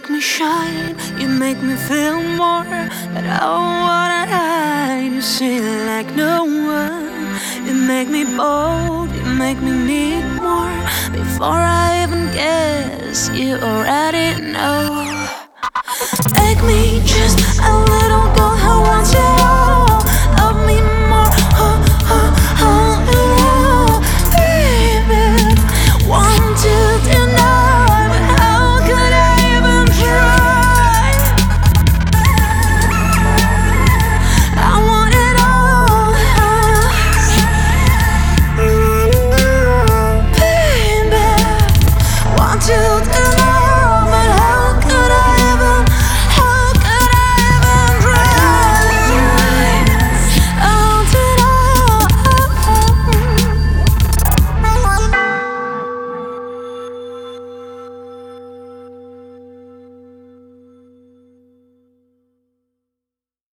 make me shine, you make me feel more. But I don't wanna hide, you see it like no one. You make me bold, you make me need more. Before I even guess, you already know. Make me just a little